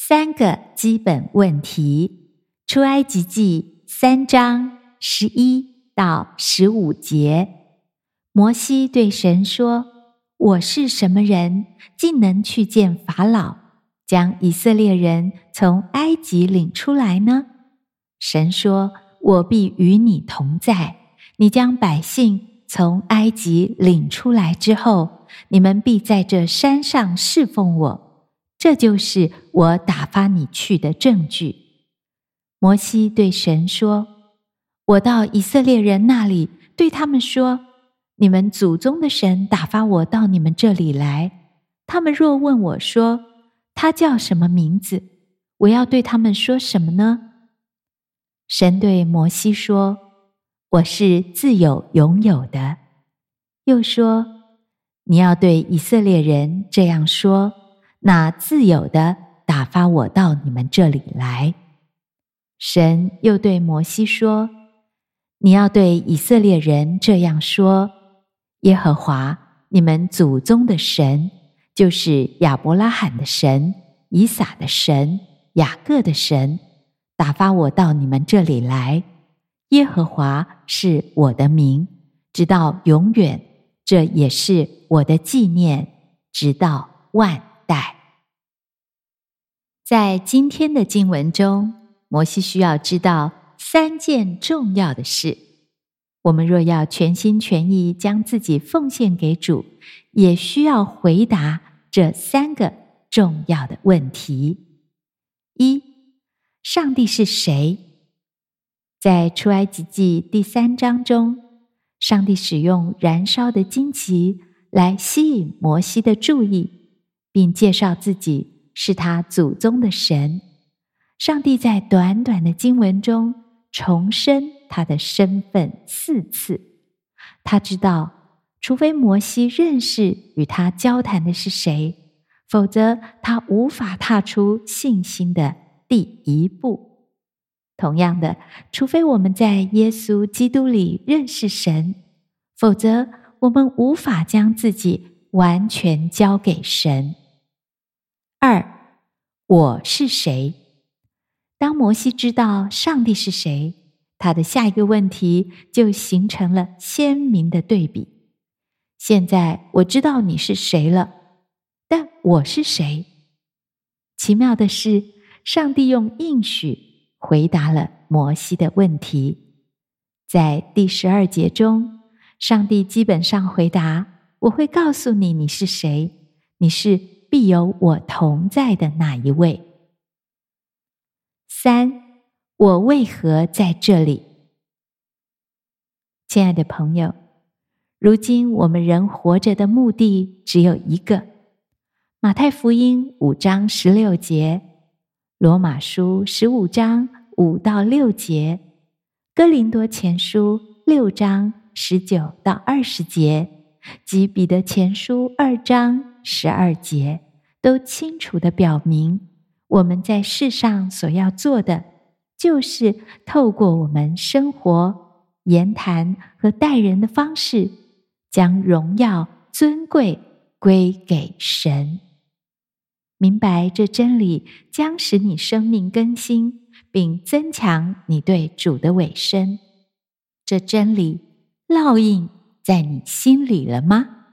3个基本问题。出埃及记3章11到15节。摩西对神说：我是什么人，竟能去见法老，将以色列人从埃及领出来呢？神说：我必与你同在，你将百姓从埃及领出来之后，你们必在这山上侍奉我，这就是我打发你去的证据。摩西对神说：我到以色列人那里，对他们说，你们祖宗的神打发我到你们这里来，他们若问我说，他叫什么名字，我要对他们说什么呢？神对摩西说：我是自有永有的。又说：你要对以色列人这样说，那自有的打发我到你们这里来。神又对摩西说：你要对以色列人这样说，耶和华你们祖宗的神，就是亚伯拉罕的神、以撒的神、雅各的神，打发我到你们这里来。耶和华是我的名，直到永远，这也是我的纪念，直到万代。在今天的经文中，摩西需要知道3件重要的事。我们若要全心全意将自己奉献给主，也需要回答这3个重要的问题。1. 上帝是谁？在出埃及记第3章中，上帝使用燃烧的荆棘来吸引摩西的注意，并介绍自己是他祖宗的神。上帝在短短的经文中重申他的身份4次。他知道，除非摩西认识与他交谈的是谁，否则他无法踏出信心的第一步。同样的，除非我们在耶稣基督里认识神，否则我们无法将自己完全交给神。2. 我是谁？当摩西知道上帝是谁，他的下一个问题就形成了鲜明的对比。现在我知道你是谁了，但我是谁？奇妙的是，上帝用应许回答了摩西的问题。在第12节中，上帝基本上回答：我会告诉你你是谁，你是必有我同在的那一位。3. 我为何在这里？亲爱的朋友，如今我们人活着的目的只有一个。马太福音5章16节，罗马书15章5到6节，哥林多前书6章19到20节，及彼得前书2章12节，都清楚地表明，我们在世上所要做的，就是透过我们生活、言谈和待人的方式，将荣耀、尊贵归给神。明白这真理，将使你生命更新，并增强你对主的委身。这真理烙印在你心里了吗？